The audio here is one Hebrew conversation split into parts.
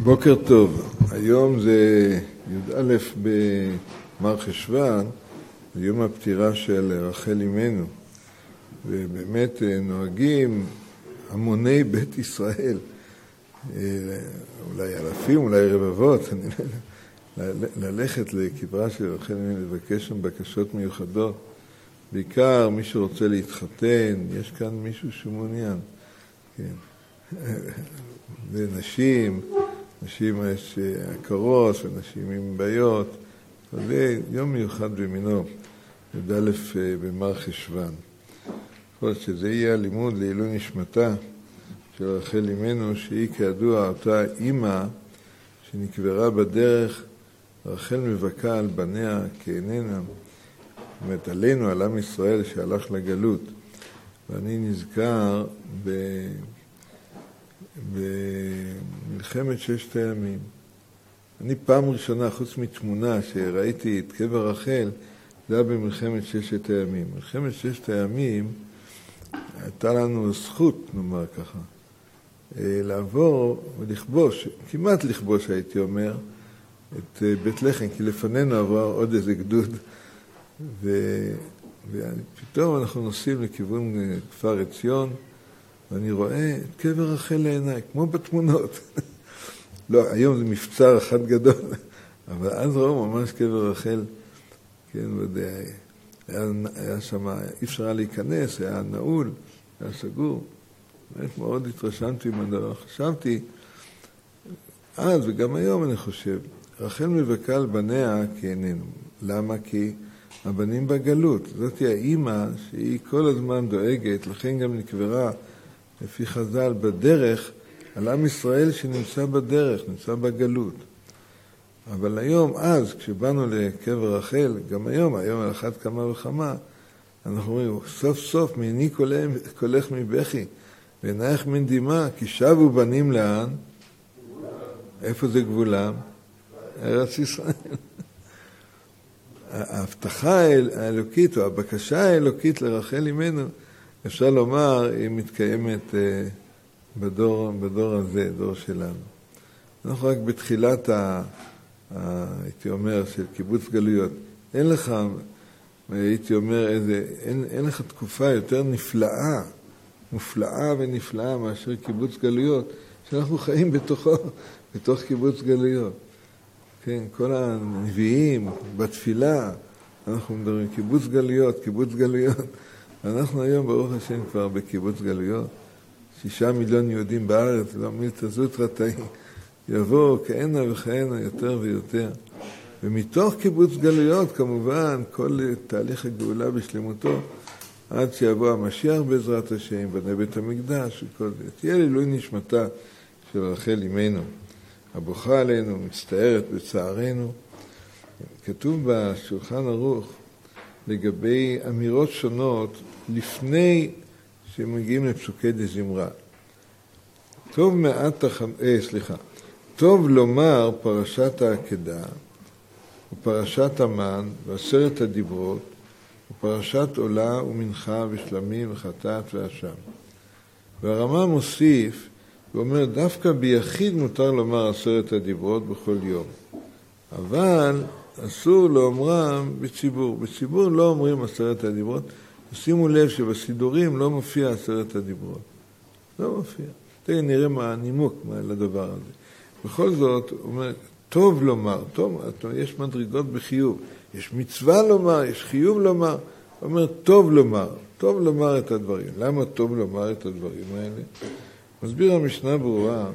בוקר טוב, היום זה י"א במר חשוון, זה יום הפטירה של רחל אמנו, ובאמת נוהגים המוני בית ישראל, אולי אלפים, אולי רבבות, ללכת לקברה של רחל אמנו, לבקש שם בקשות מיוחדות, בעיקר מי שרוצה להתחתן, יש כאן מישהו שמעוניין, כן. ונשים, נשים יש עקרות ונשים עם בעיות, זה יום מיוחד במינו, י"א במר חשוון. יכול להיות שזה יהיה הלימוד לעילוי נשמתה של רחל אמנו, שהיא כידוע אותה אימא שנקברה בדרך, רחל מבכה על בניה כאיננה, זאת אומרת עלינו, על עם ישראל שהלך לגלות. ואני נזכר במלחמת ששת הימים. אני פעם ראשונה, חוץ מתמונה שראיתי את קבר רחל, זה היה במלחמת ששת הימים. מלחמת ששת הימים הייתה לנו זכות, נאמר ככה, לעבור ולכבוש, כמעט לכבוש הייתי אומר, את בית לחם, כי לפנינו עבר עוד איזה גדוד, ופתאום אנחנו נוסעים לכיוון כפר עציון, ואני רואה את קבר רחל לעיניי, כמו בתמונות. לא, היום זה מבצר אחד גדול, אבל אז ראו ממש קבר רחל, כן, היה שם, אי אפשר היה להיכנס, היה נעול, היה סגור. באמת מאוד התרשמתי מהדבר. חשבתי, אז וגם היום אני חושב, רחל מבכה על בניה כאיננו. למה? כי הבנים בגלות. זאת היא האימא שהיא כל הזמן דואגת, לכן גם נקברה לפי חז"ל בדרך, על עם ישראל שנמצא בדרך, נמצא בגלות. אבל היום, אז, כשבאנו לקבר רחל, גם היום על אחת כמה וכמה, אנחנו אומרים, סוף סוף מעיני קולך מבכי, ועינייך מן דמעה, כי שבו בנים לאן? איפה זה גבולם? ארץ ישראל. ההבטחה האלוקית, או הבקשה האלוקית לרחל אמנו, אפשר לומר, היא מתקיימת בדור הזה, דור שלנו. אנחנו רק בתחילת, הייתי אומר, של קיבוץ גלויות. אין לך, הייתי אומר, אין לך תקופה יותר נפלאה, מופלאה ונפלאה מאשר קיבוץ גלויות, שאנחנו חיים בתוך קיבוץ גלויות. כן, כל הנביאים בתפילה, אנחנו מדברים קיבוץ גלויות. אנחנו היום ברוך השם כבר בקיבוץ גלויות, 6 מיליון יהודים בארץ, לא מילתא זוטרא תהי, יבואו כהנה וכהנה יותר ויותר. ומתוך קיבוץ גלויות כמובן כל תהליך הגאולה בשלמותו, עד שיבוא המשיח בעזרת השם, בני בית המקדש וכל זה. תהיה לעילוי נשמתה של רחל אמנו, הבוכה עלינו, מצטערת בצערנו. כתוב בשולחן ערוך לגבי אמירות שונות לפני שמגיעים לפסוקי דזמרה. טוב לומר פרשת העקדה, ופרשת המן, ועשרת הדיברות, ופרשת עולה ומנחה ושלמים וחטאת ואשם. והרמ"א מוסיף, ואומר, דווקא ביחיד מותר לומר 10 הדיברות בכל יום. אבל אסור לאומרם בציבור. בציבור לא אומרים 10 הדיברות. שימו לב שבסידורים לא מופיע 10 הדיברות. לא מופיע. תראה, נראה מה הנימוק לדבר הזה. בכל זאת, הוא אומר, טוב לומר, טוב, יש מדרגות בחיוב. יש מצווה לומר, יש חיוב לומר. הוא אומר, טוב לומר את הדברים. למה טוב לומר את הדברים האלה? מסביר המשנה ברורה,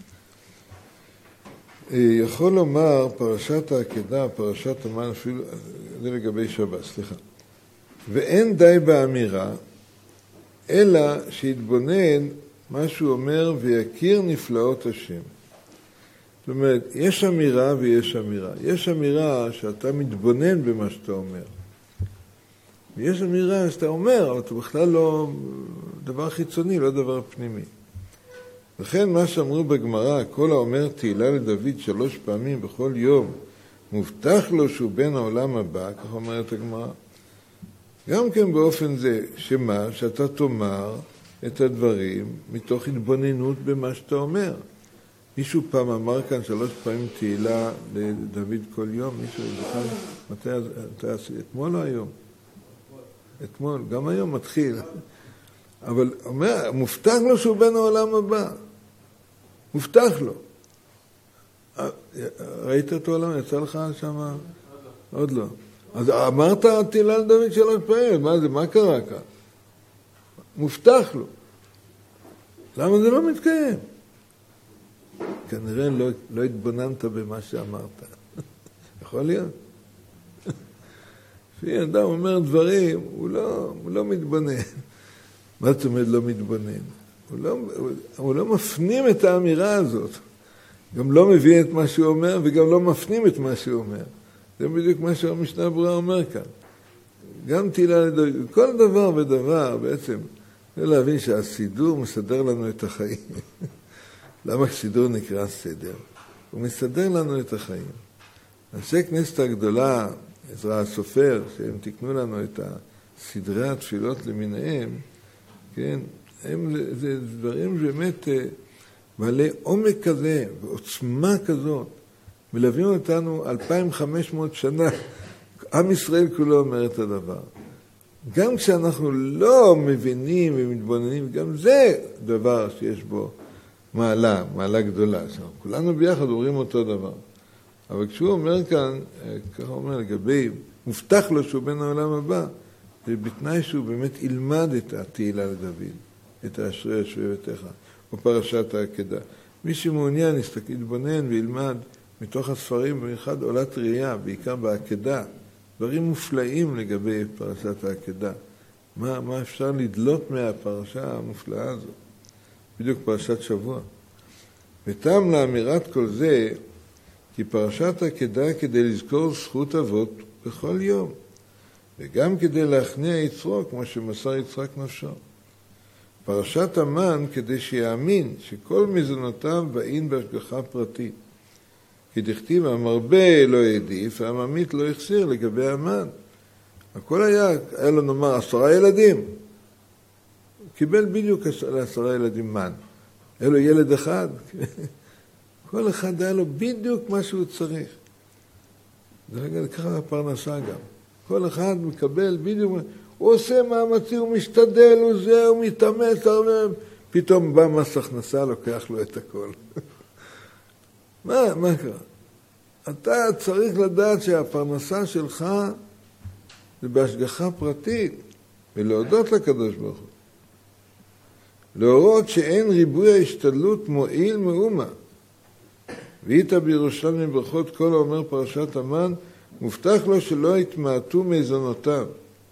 יכול לומר פרשת העקדה, פרשת המן, אפילו, זה לגבי שבת, סליחה. ואין די באמירה, אלא שיתבונן מה שהוא אומר ויכיר נפלאות השם. זאת אומרת, יש אמירה ויש אמירה. יש אמירה שאתה מתבונן במה שאתה אומר. ויש אמירה שאתה אומר, אבל אתה בכלל לא דבר חיצוני, לא דבר פנימי. לכן מה שאמרו בגמרא, כל האומר תהילה לדוד 3 פעמים בכל יום, מובטח לו שהוא בן העולם הבא, כך אומרת הגמרא. גם כן באופן זה, שאתה תאמר את הדברים מתוך התבוננות במה שאתה אומר. מישהו פעם אמר כאן 3 פעמים תהילה לדוד כל יום, מישהו זוכר מתי עשי? אתמול או היום? אתמול, גם היום מתחיל. אבל אומר, מובטח לו שהוא בן העולם הבא. מובטח לו. ראית את העולם? יצא לך שם? עוד לא. אז אמרת תהילה לדוד 3 פעמים, מה זה? מה קרה כאן? מובטח לו. למה זה לא מתקיים? כנראה לא התבוננת במה שאמרת. יכול להיות? לפי אדם אומר דברים, הוא לא מתבונן. מה זאת אומרת לא מתבונן? הוא לא מפנים את האמירה הזאת. גם לא מבין את מה שהוא אומר, וגם לא מפנים את מה שהוא אומר. זה בדיוק מה שהמשנה ברורה אומר כאן. גם תהילה לדוד, כל דבר ודבר בעצם, זה להבין שהסידור מסדר לנו את החיים. למה סידור נקרא סדר? הוא מסדר לנו את החיים. אנשי כנסת הגדולה, עזרא הסופר, שהם תקנו לנו את סדרי התפילות למיניהם, כן? זה דברים באמת בעלי עומק כזה ועוצמה כזאת, מלווים אותנו 2500 שנה. עם ישראל כולו אומר את הדבר. גם כשאנחנו לא מבינים ומתבוננים, גם זה דבר שיש בו מעלה גדולה. כולנו ביחד אומרים אותו דבר. אבל כשהוא אומר כאן, ככה אומר לגבי, מובטח לו שהוא בן העולם הבא, זה בתנאי שהוא באמת ילמד את התהילה לדוד, את האשרי יושבי ביתך, או פרשת העקדה. מי שמעוניין יתבונן וילמד מתוך הספרים, במיוחד עולת ראייה, בעיקר בעקדה, דברים מופלאים לגבי פרשת העקדה. מה אפשר לדלות מהפרשה המופלאה הזאת? בדיוק פרשת שבוע. וטעם לאמירת כל זה, כי פרשת העקדה כדי לזכור זכות אבות בכל יום, וגם כדי להכניע יצרו, כמו שמסר יצחק נפשו. פרשת המן כדי שיאמין שכל מזונותיו באים בהשגחה פרטית. כי דכתיב, המרבה לא העדיף, והממית לא החסיר לגבי המן. הכל היה לו נאמר 10 ילדים. קיבל בדיוק 10 ילדים מן. היה לו ילד אחד. כל אחד היה לו בדיוק מה שהוא צריך. זה ככה הפרנסה גם. כל אחד מקבל בדיוק, הוא עושה מאמצים, הוא משתדל, הוא מתאמץ, פתאום בא מס הכנסה, לוקח לו את הכל. מה קרה? אתה צריך לדעת שהפרנסה שלך זה בהשגחה פרטית, ולהודות לקדוש ברוך הוא. להורות שאין ריבוי ההשתדלות מועיל מאומה. והיית בירושלים ברכות כל האומר פרשת המן, מובטח לו שלא יתמעטו מזונותיו.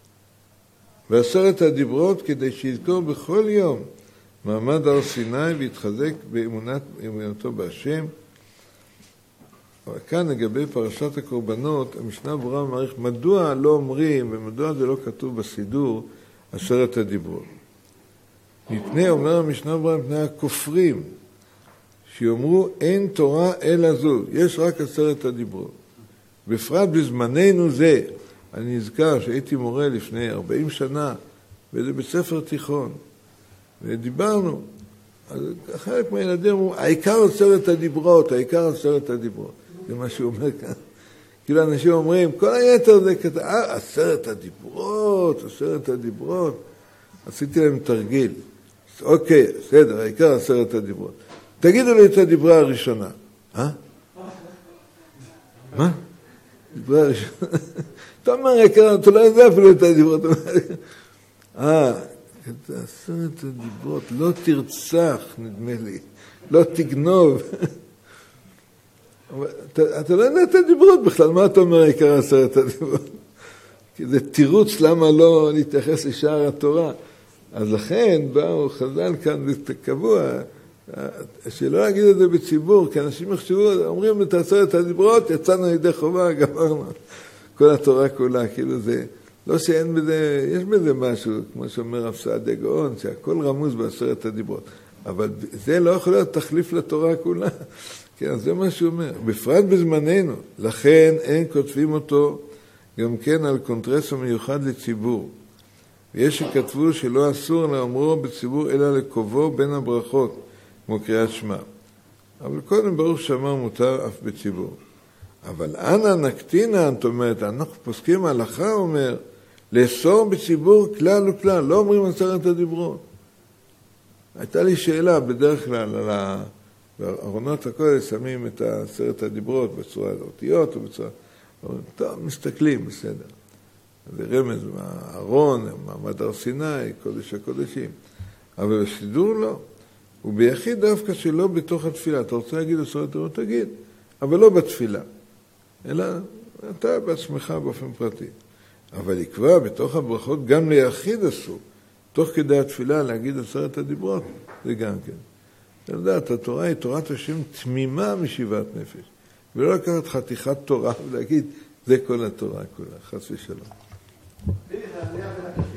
ו10 הדיברות כדי שיזכור בכל יום מעמד הר סיני ויתחזק באמונתו בהשם. אבל כאן לגבי פרשת הקורבנות, המשנה ברורה מעריך מדוע לא אומרים ומדוע זה לא כתוב בסידור 10 הדיברות. מפני, אומר המשנה ברורה, מפני הכופרים, שיאמרו אין תורה אלא זו, יש רק 10 הדיברות. בפרט בזמננו זה, אני נזכר שהייתי מורה לפני 40 שנה, באיזה בית ספר תיכון, ודיברנו, אז חלק מהילדים אמרו, העיקר 10 הדיברות, העיקר 10 הדיברות. זה מה שהוא אומר כאן. כאילו אנשים אומרים, כל היתר זה כתב, 10 הדיברות, 10 הדיברות. עשיתי להם תרגיל. אוקיי, בסדר, העיקר 10 הדיברות. תגידו לי את הדיברה הראשונה. מה? דיברה הראשונה. אתה אומר, העיקר, אתה לא יודע אפילו את הדיברות. 10 הדיברות, לא תרצח, נדמה לי. לא תגנוב. אתה לא יודע את הדיברות בכלל, מה אתה אומר העיקר 10 הדיברות? כי זה תירוץ למה לא להתייחס לשאר התורה. אז לכן באו חז"ל כאן קבוע, שלא להגיד את זה בציבור, כי אנשים יחשבו, אומרים את 10 הדיברות, יצאנו לידי חובה, גמרנו. כל התורה כולה, כאילו זה, לא שאין בזה, יש בזה משהו, כמו שאומר רב סעדיה גאון, שהכל רמוז ב10 הדיברות. אבל זה לא יכול להיות תחליף לתורה כולה. כן, זה מה שהוא אומר. בפרט בזמננו, לכן אין כותבים אותו גם כן על קונטרס המיוחד לציבור. ויש שכתבו שלא אסור לאמרו בציבור אלא לקובו בין הברכות, כמו קריאת שמע. אבל קודם ברוך שאמר מותר אף בציבור. אבל אנא נקטינן, זאת אומרת, אנחנו פוסקים הלכה, אומר, לאסור בציבור כלל וכלל, לא אומרים 10 הדיברות. הייתה לי שאלה, בדרך כלל, על הארונות הקודש שמים את 10 הדיברות בצורה אותיות או בצורה... טוב, מסתכלים, בסדר. זה רמז מהארון, מעמד הר סיני, קודש הקודשים. אבל בסידור לא. וביחיד דווקא שלא בתוך התפילה. אתה רוצה להגיד 10 הדיברות, תגיד, אבל לא בתפילה. אלא אתה בעצמך באופן פרטי. אבל לקבוע בתוך הברכות גם ליחיד אסור. תוך כדי התפילה להגיד 10 הדיברות, זה גם כן. אתה יודע, התורה היא תורת השם תמימה משיבת נפש. ולא לקחת חתיכת תורה ולהגיד, זה כל התורה כולה, חס ושלום.